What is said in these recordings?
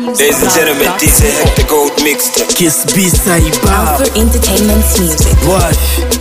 Ladies and gentlemen, DJ Hector Gold Mixtape. Kiss B-side Alpha Entertainment's music. What?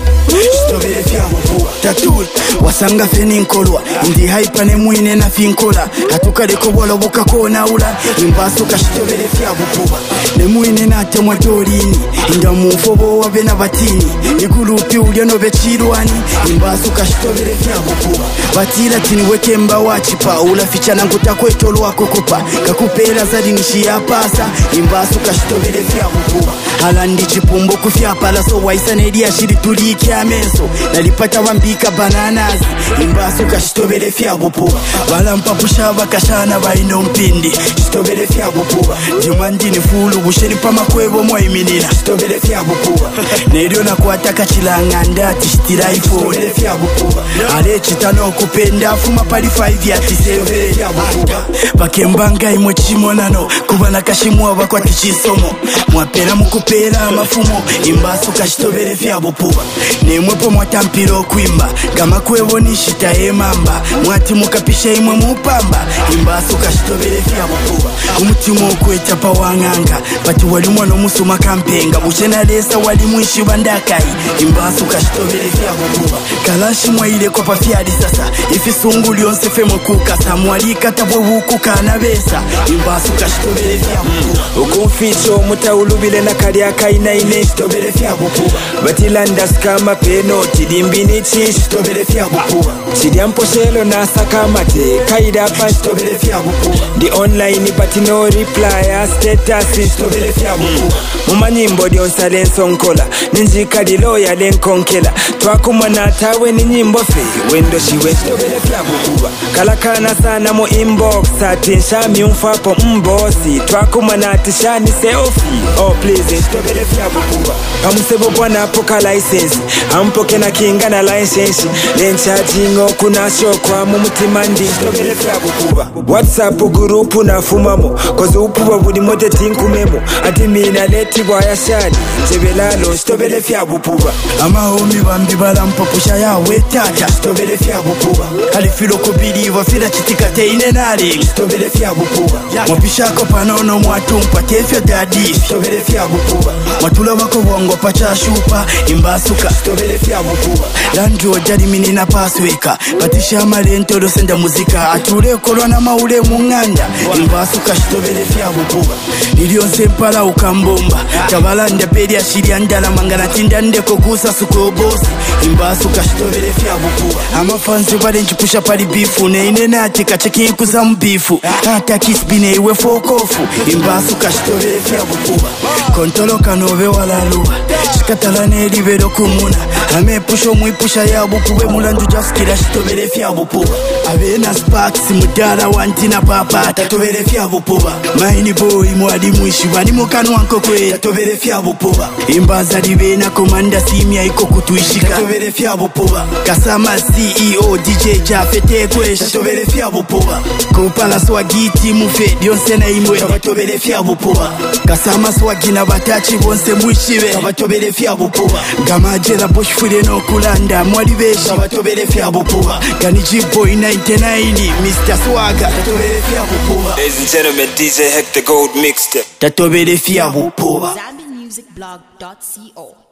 Tatul wasanga feninkolwa ndi hype ne mwine na finkola hatukale ko bolo bukako naula imbaso kashitobere fyabukuba ne mwine na temwa dolini inga mufobo wabe na batini igulupi ulyo no bechirwani imbaso kashitobere fyabukuba batira tini wekemba wachipa ula fichana ngutakwetolwa kokopa kakupera zali nishia pasa imbaso kashitobere fyabukuba alandi chipumbo kufyapala so waisanedia shiri tuliki ameso nalipata wambika bananas imbaso kashitobere fyabupuba balampa bushaba kashana baino mpindi shitobere fyabupuba jimandini fulu busheri pa makwebo mwayiminira shitobere fyabupuba neryo nakwataka chilanganda tishitira iphone fyabupuba ale chitano kupenda fuma pali 5 ya tiseve fyabupuba bakembanga imwe chimonano kubana kashimwa bakwati chisomo mwapera mukupera amafumo imbaso kashitobere fyabupuba nemwepo mwatampiro kwimba gama kwevo nishita emamba mwati mukapisha imwe mupamba imbaso kashitobere fyabupuba umutima okweta pa wanganga bati wali mwana musuma kampenga buchena lesa wali mwishi bandakai imbaso kashitobere fyabupuba kalashi mwaile kwa pafyali sasa ifisungu lyonse femwe kukasa mwalika tabwe huku kanabesa imbaso kashitobere fyabupuba ukumficho mutaulubile na kariaka inaine shitobere fyabupuba batilanda skama peno tidimbini chi shitobere fyabupuba chidiamposhelo na sakamate kaida pa shitobere fyabupuba di online but no reply status shitobere fyabupuba mumanyimbo dyonsale nsonkola ninjika liloya lenkonkela twakumana tawe ni nyimbo fe wendo shiwe shitobere fyabupuba kalakana sana mu inbox atisha miumfapo mbosi twakumana tishani selfie oh please shitobere fyabupuba pamusebo bwana poka license ampoke na kinga na license lenchargingo kuna shokwa mu mutima ndi shitobere fyabupuba WhatsApp group na fumamo kozi upuba budi mote tinkumemo ati mina leti bwaya shani jebelalo shitobere fyabupuba amahomi bambi balampa pusha yawe tata shitobere fyabupuba alifilo kubiliva fila chitika teine nari shitobere fyabupuba mwapishako panono mwatumpa tefya dadi shitobere fyabupuba mwatula wako bongo pacha shupa imbasuka shitobere fyabupuba landro jari minina pasweka patisha malento dosenda muzika atule kolona maule munganda imbasuka shitobere fyabupuba nilionse mpala ukambomba tabalanda peri ashiria ndala mangana tindande kokusa suko bosi imbasuka shitobere fyabupuba amafansi bale nchipusha pali bifu neine nati kacheki kuza mbifu hata kisbine iwe fokofu imbasuka shitobere fyabupuba kontolo kanove walaluwa shikatalane libero kumuna amepusho mwipusha yabukube mulandu jaskira shitobere fyabupuba abena sparks mudala wantina papa tatobere fyabupuba maini boy mwadi mwishi bani mukanwa nkokwe tatobere fyabupuba imbaza libena komanda simya iko kutuishika tatobere fyabupuba kasama CEO DJ Jafete kwe tatobere fyabupuba kupala swagiti mufe dyonse na imwe tatobere fyabupuba kasama swagina batachi bonse mwishibe tatobere fyabupuba gamajela bushfule no kulanda mwali beshi tatobere fyabupuba gani jiboy 99 Mr. Swagger tatobere fyabupuba. Ladies and gentlemen, DJ Hector Gold Mixtape. Tatobere fyabupuba. ZambianMusicBlog.co